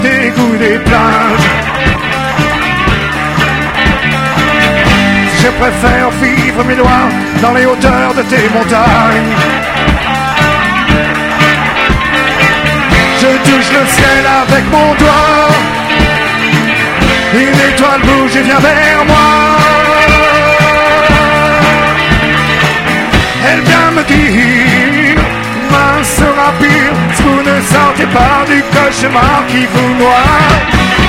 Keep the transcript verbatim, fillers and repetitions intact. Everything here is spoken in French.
dégoût des plages. Je préfère vivre mes doigts dans les hauteurs de tes montagnes. Je touche le ciel avec mon doigt. Une étoile bouge et vient vers moi. Elle vient me dire, mince sera pire, si vous ne sortez pas du cauchemar qui vous noie.